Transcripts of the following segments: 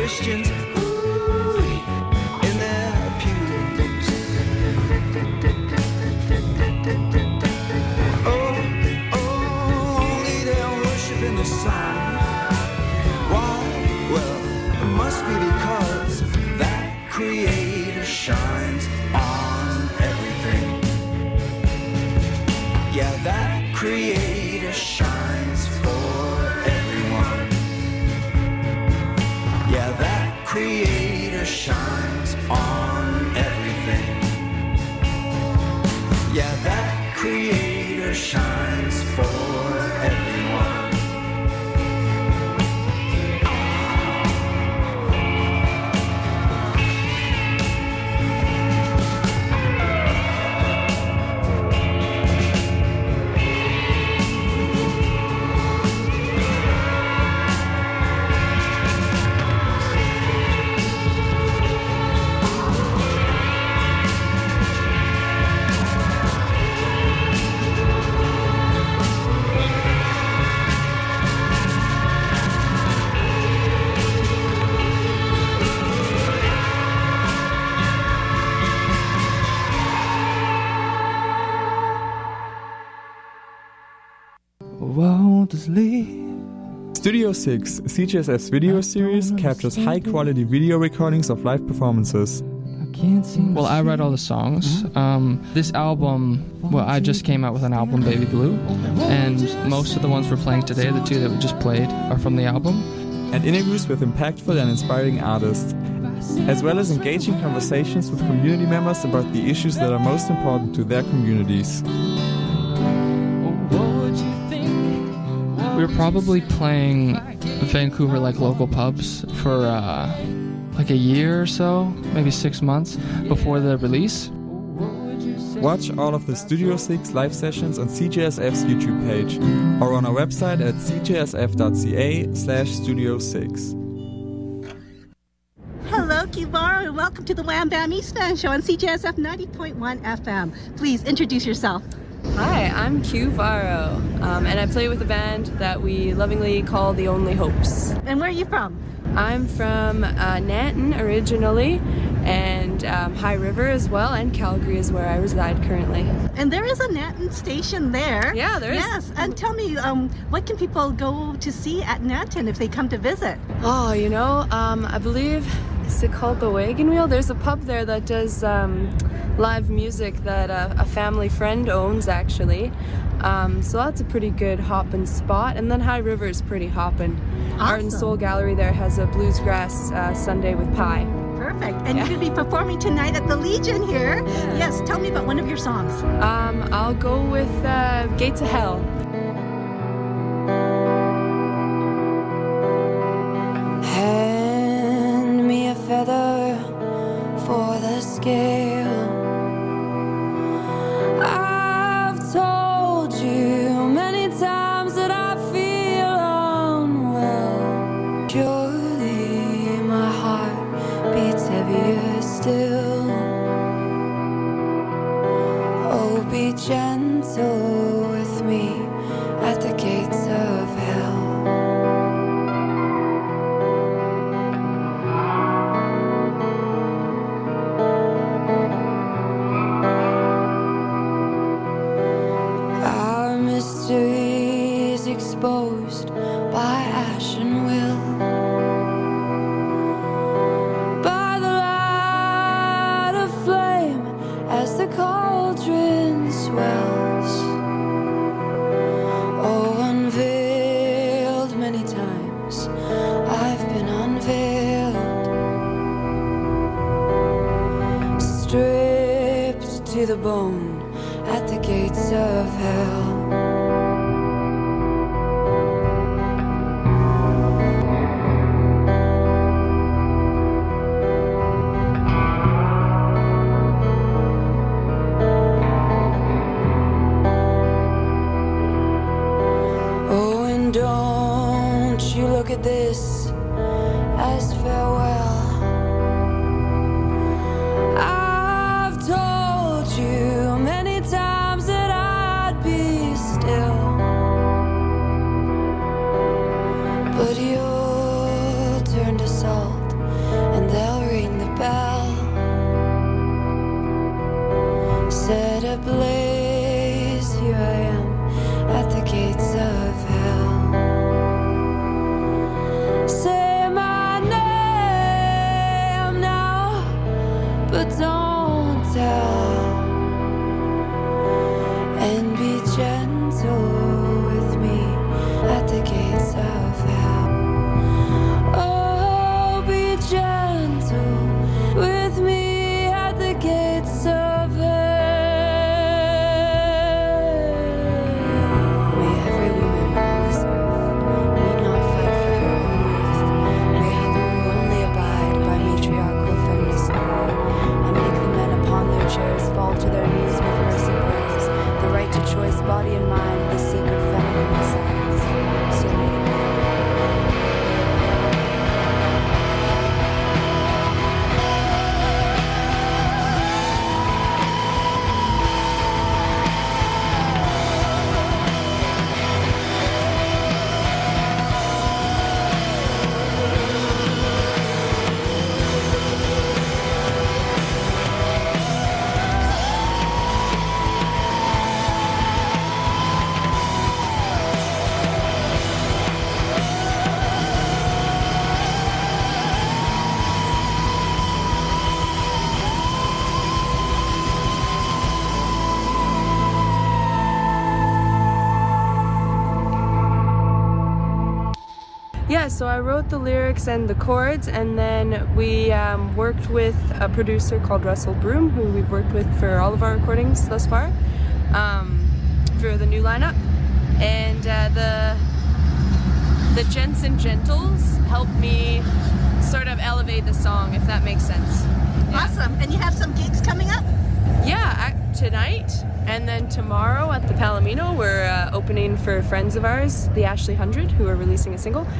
Christians, ooh, in their pews. Only they're worshiping the sun. Why? Well, it must be because that Creator shines on everything. Yeah, that Creator shines for everyone. Yeah, that Creator shines on everything. Yeah, that Creator shines for everyone. Won't sleep. Studio 6, CJSF's video series, captures high-quality video recordings of live performances. Well, I write all the songs. This album, well, I just came out with an album, Baby Blue, and most of the ones we're playing today, the two that we just played, are from the album. And interviews with impactful and inspiring artists, as well as engaging conversations with community members about the issues that are most important to their communities. We were probably playing Vancouver, like, local pubs for like a year or so, maybe 6 months before the release. Watch all of the Studio 6 live sessions on CJSF's YouTube page or on our website at cjsf.ca/studio6. Hello, Kivaro, and welcome to the Wham Bam East Fan Show on CJSF 90.1 FM. Please introduce yourself. Hi, I'm Q Varo, and I play with a band that we lovingly call The Only Hopes. And where are you from? I'm from Nanton originally, and High River as well, and Calgary is where I reside currently. And there is a Nanton station there. Yeah, there is. Yes, and tell me, what can people go to see at Nanton if they come to visit? Oh, you know, I believe, is it called The Wagon Wheel? There's a pub there that does live music that a family friend owns, actually. So that's a pretty good hoppin' spot. And then High River is pretty hoppin'. Awesome. Art and Soul Gallery there has a bluesgrass Sunday with pie. Perfect. And you're going to be performing tonight at the Legion here. Yes, tell me about one of your songs. I'll go with Gates of Hell. Hand me a feather for the scale. I've told you many times that I feel unwell. Surely my heart beats heavier still. Oh, be gentle with me at the gates of hell. Mysteries exposed by ash and will, by the light of flame as the cauldron swells. Oh, unveiled many times, I've been unveiled, stripped to the bone at the gates of hell. Oh, and don't you look at this as farewell. I've told you many times that I'd be still, but you'll turn to salt Yeah, so I wrote the lyrics and the chords, and then we worked with a producer called Russell Broom, who we've worked with for all of our recordings thus far, for the new lineup. And the Gents and Gentles helped me sort of elevate the song, if that makes sense. Yeah. Awesome. And you have some gigs coming up? Yeah, tonight, and then tomorrow at the Palomino, we're opening for friends of ours, the Ashley 100, who are releasing a single.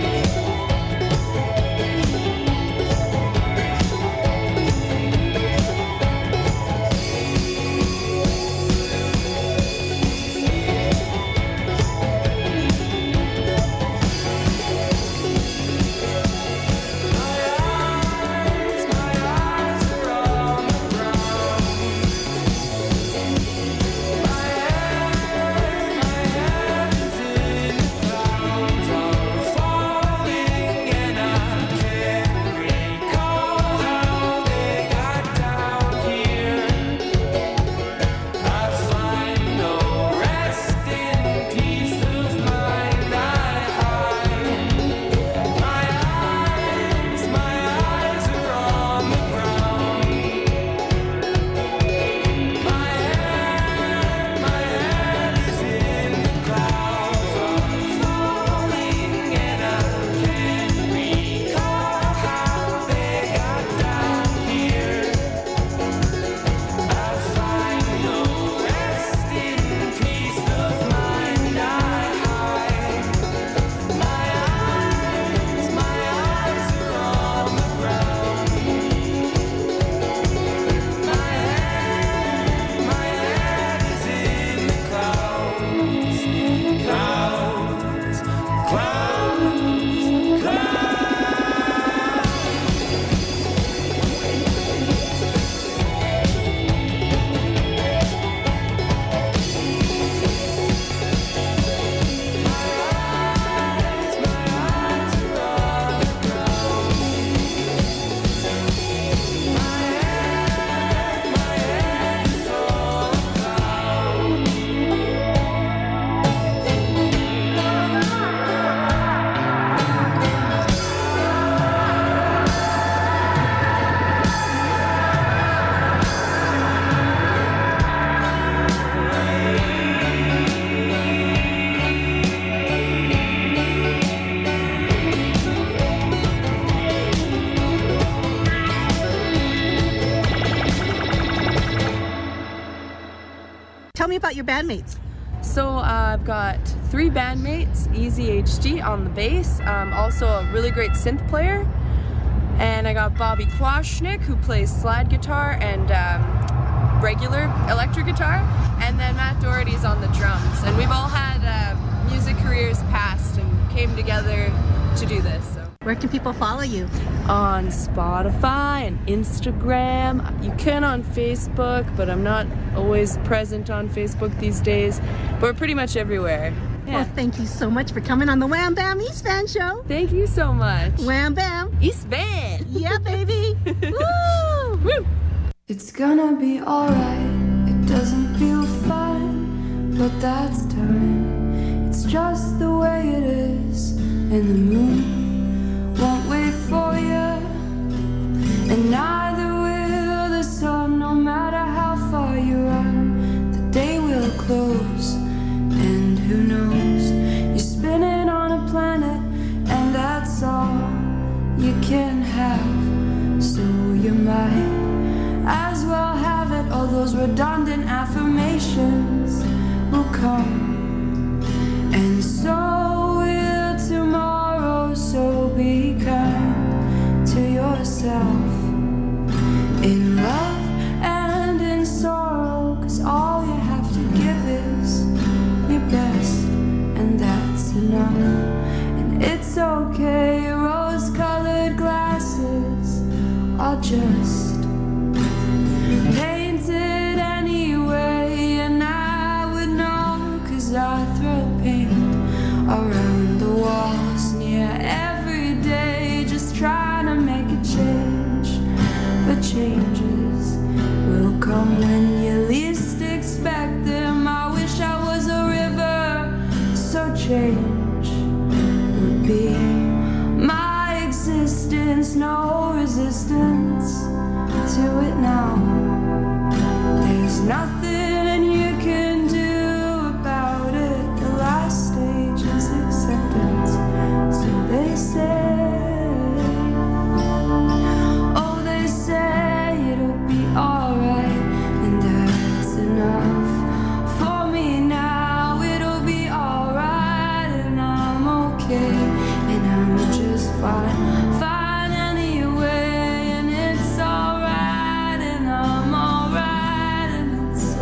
Tell me about your bandmates. So I've got 3 bandmates, Easy HD on the bass, also a really great synth player, and I got Bobby Kwashnick, who plays slide guitar and regular electric guitar, and then Matt Doherty's on the drums. And we've all had music careers past and came together to do this. So. Where can people follow you? On Spotify and Instagram. You can on Facebook, but I'm not always present on Facebook these days. But we're pretty much everywhere. Yeah. Well, thank you so much for coming on the Wham Bam East Van Show. Thank you so much. Wham Bam. East Van. Yeah, baby. Woo! Woo! It's gonna be alright. It doesn't feel fine, but that's time. It's just the way it is, and the moon won't wait for you, and neither will the sun. No matter how far you run, the day will close, and who knows, you're spinning on a planet, and that's all you can have. So you might as well have it. All those redundant affirmations will come, and so will tomorrow. So be kind to yourself, in love and in sorrow, 'cause all you have to give is your best, and that's enough. And it's okay, rose-colored glasses are just painted anyway, and I would know, 'cause I throw paint around the walls near every day, just trying to make a change. But changes will come when you least expect them. I wish I was a river, so change would be There's no resistance to it now. There's nothing you can do about it. The last stage is acceptance. So they say, oh, they say it'll be alright, and that's enough for me now. It'll be alright, and I'm okay, and I'm just fine, fine anyway, and it's alright, and I'm alright, and it's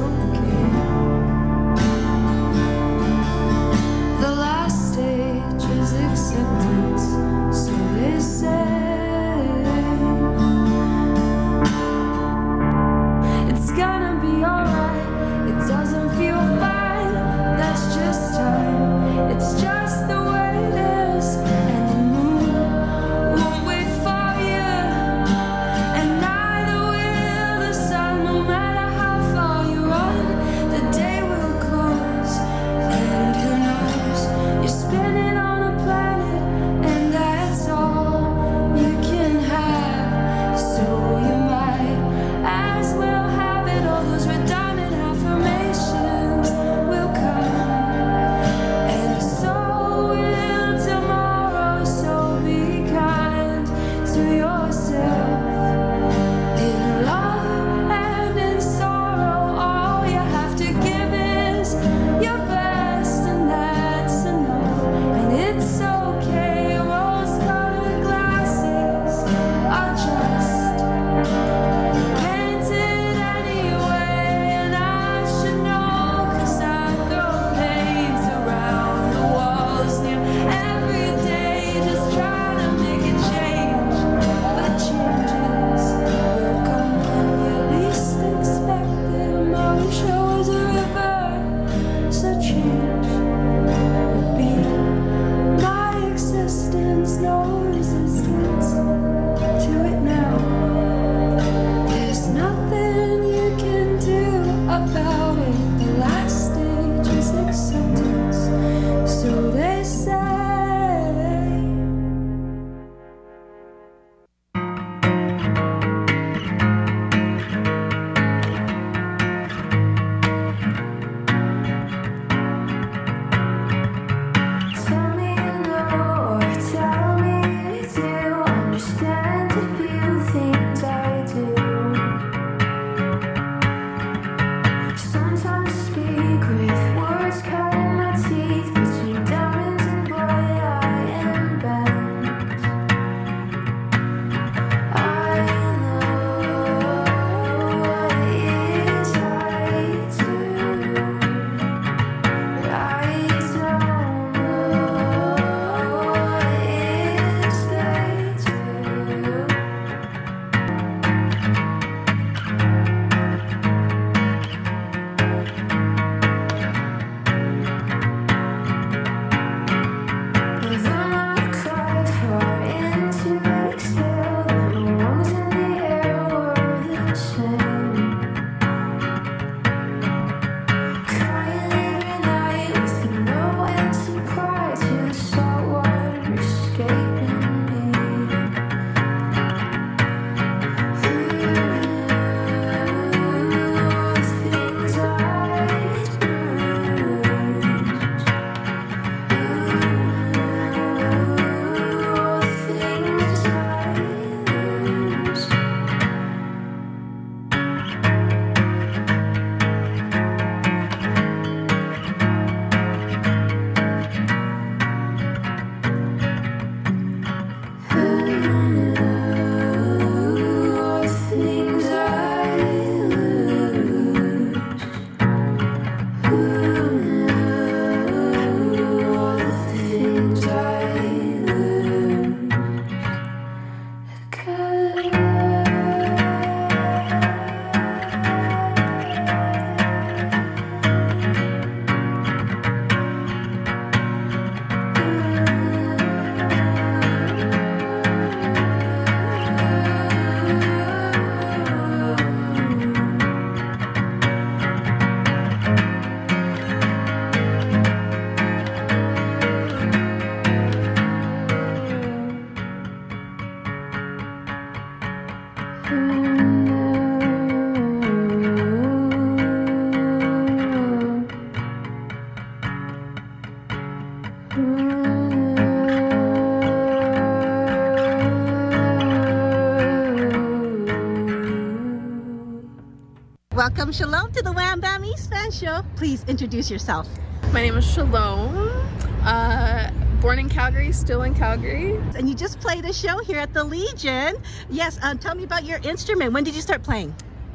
Welcome, Shalom, to the Wham Bam East Fan Show. Please introduce yourself. My name is Shalom. Born in Calgary, still in Calgary. And you just played a show here at the Legion. Yes, tell me about your instrument. When did you start playing?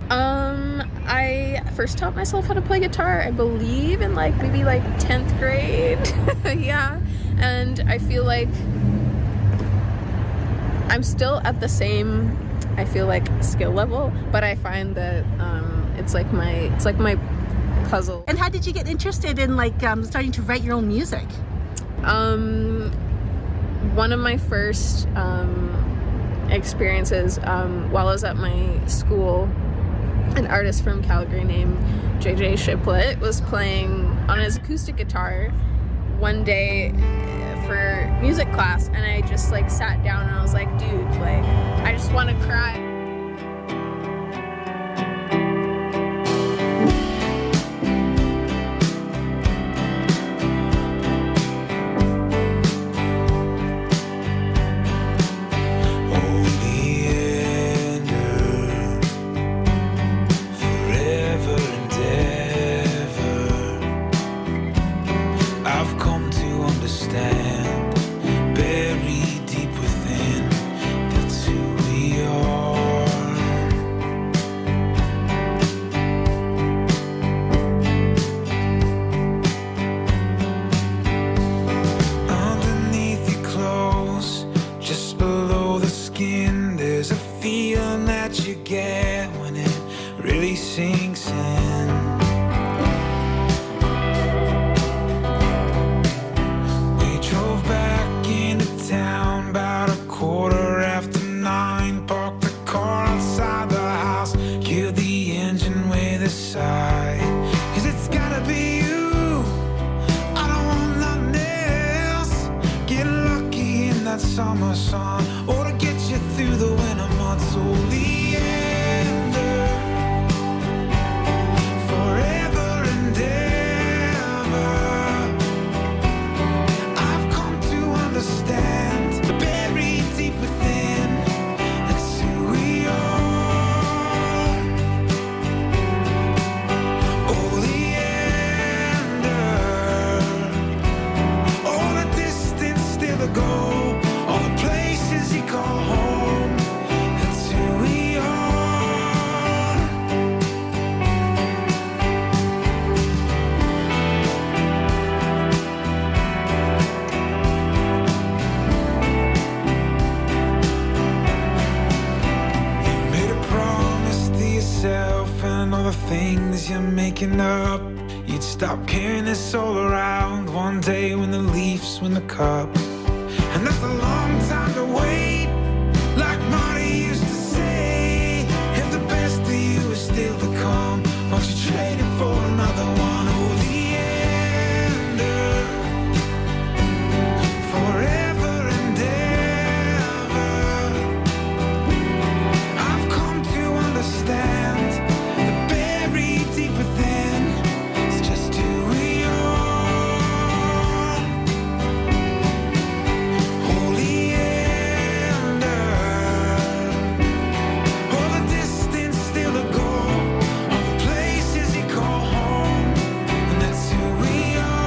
I first taught myself how to play guitar, I believe, in maybe 10th grade. Yeah. And I feel like I'm still at the same, skill level, but I find that it's like my puzzle. And how did you get interested in starting to write your own music? One of my first experiences while I was at my school, an artist from Calgary named JJ Shiplet was playing on his acoustic guitar one day for music class, and I just sat down and I was like, dude, I just want to cry. Up, you'd stop carrying this all around one day when the Leafs win the cup. And that's a long time to wait, like Marty used to say. If the best of you is still to come, won't you trade it for another one? Oh, the ender, forever and ever. I've come to understand that buried deep within, it's just who we are. Holy ender, all the distance still to go, all the places you call home, and that's who we are.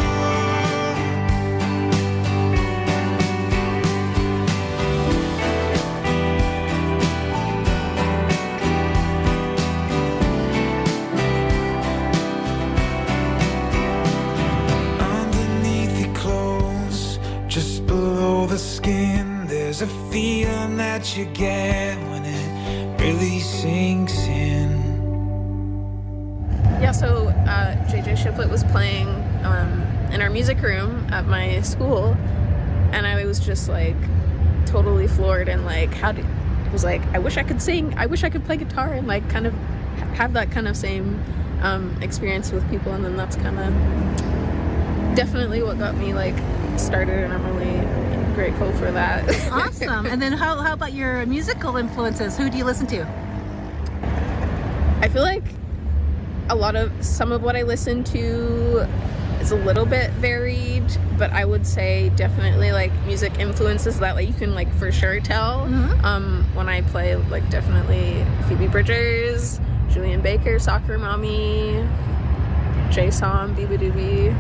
Underneath your clothes, just below the skin, there's a feeling that you get when it really sinks in. Yeah, so JJ Shiplet was playing in our music room at my school, and I was just totally floored and it was I wish I could sing, I wish I could play guitar and kind of have that kind of same experience with people, and then that's kind of definitely what got me started, and I'm really grateful for that. Awesome. And then how about your musical influences? Who do you listen to? I feel like some of what I listen to it's a little bit varied, but I would say definitely like music influences that like you can like for sure tell. When I play, like definitely Phoebe Bridgers, Julian Baker, Soccer Mommy, J-Som, Biba Doobie.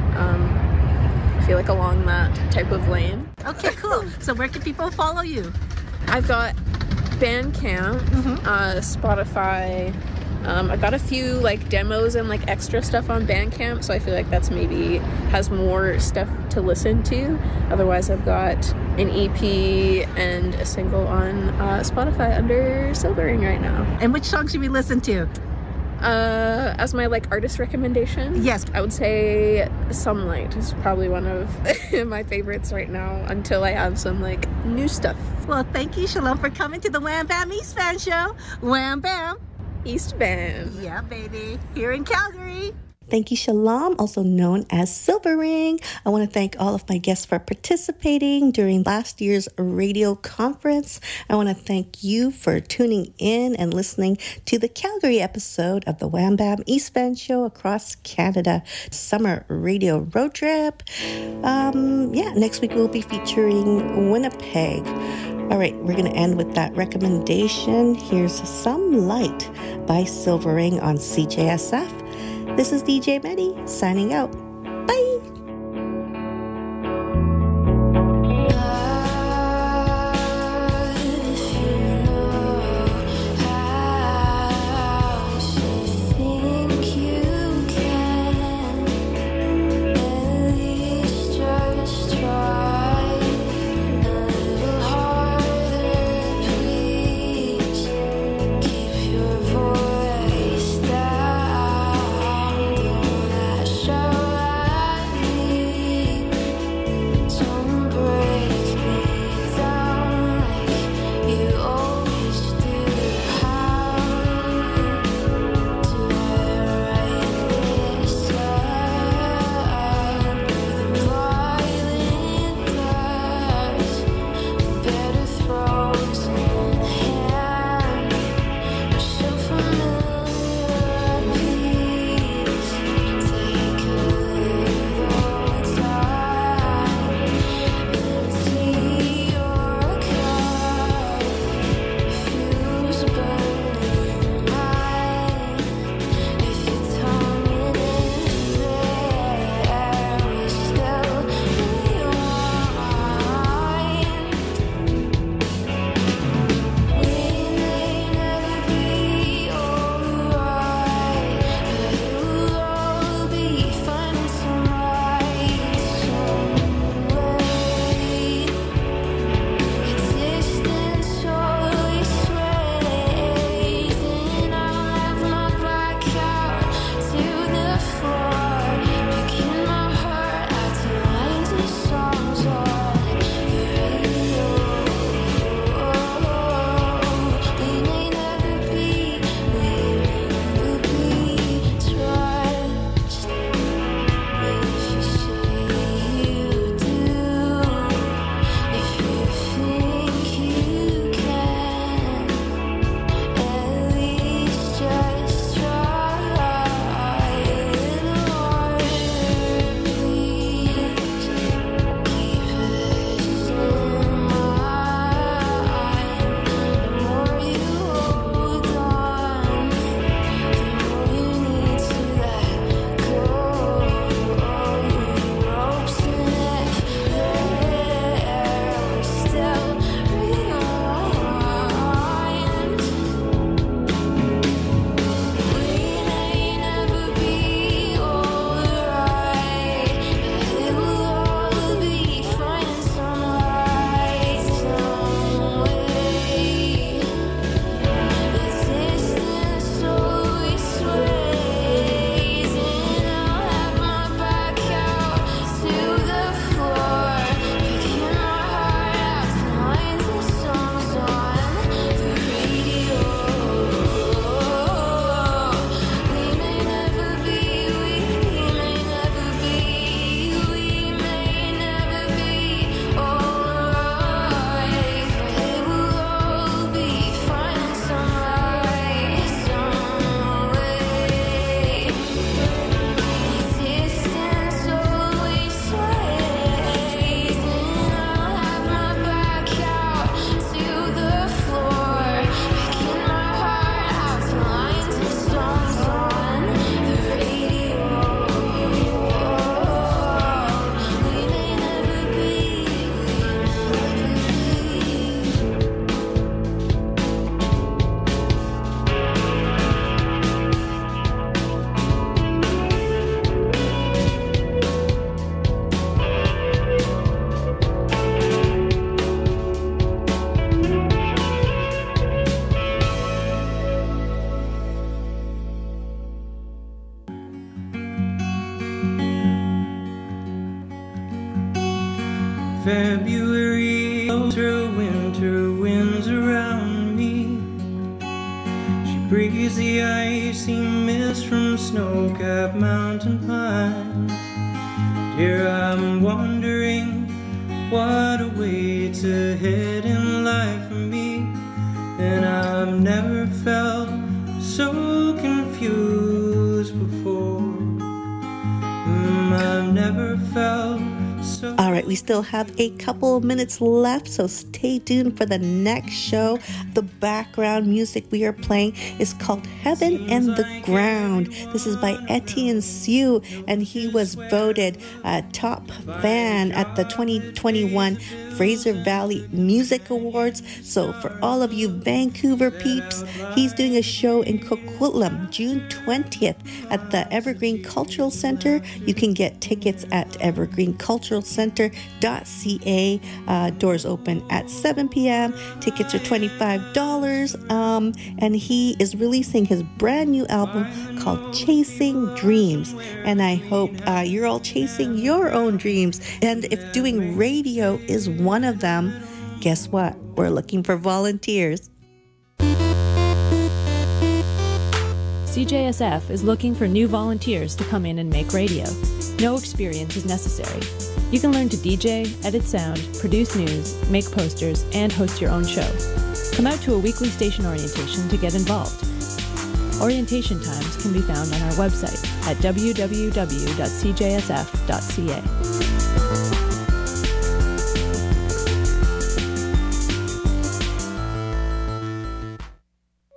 I feel like along that type of lane. Okay, cool. So where can people follow you? I've got Bandcamp, Spotify. I've got a few like demos and like extra stuff on Bandcamp, so I feel like that's maybe has more stuff to listen to. Otherwise, I've got an EP and a single on Spotify under Silvering right now. And which songs should we listen to? As my like artist recommendation, yes, I would say Sunlight is probably one of my favorites right now until I have some like new stuff. Well, thank you, Shalom, for coming to the Wham Bam East Van Show. Wham Bam East Van. Yeah, baby. Here in Calgary. Thank you, Shalom, also known as Silvering. I want to thank all of my guests for participating during last year's radio conference. I want to thank you for tuning in and listening to the Calgary episode of the Wham Bam East Van Show across Canada summer radio road trip. Next week we'll be featuring Winnipeg. All right, we're going to end with that recommendation. Here's Some Light by Silvering on CJSF. This is DJ Medi signing out. Bye. Show February, her winter winds around me. She breathes the icy mist from snow-capped mountain pines. Dear, I'm wondering what awaits ahead in life for me. And I've never felt so confused before. I've never felt so. All right, we still have a couple of minutes left, so stay tuned for the next show. The background music we are playing is called Heaven and the Ground. This is by Etienne Sue, and he was voted top fan at the 2021 Fraser Valley Music Awards. So for all of you Vancouver peeps, he's doing a show in Coquitlam June 20th at the Evergreen Cultural Center. You can get tickets at evergreenculturalcenter.ca. Doors open at 7 p.m. Tickets are $25. And he is releasing his brand new album called Chasing Dreams. And I hope you're all chasing your own dreams. And if doing radio is one of them, guess what? We're looking for volunteers. CJSF is looking for new volunteers to come in and make radio. No experience is necessary. You can learn to DJ, edit sound, produce news, make posters, and host your own show. Come out to a weekly station orientation to get involved. Orientation times can be found on our website at www.cjsf.ca.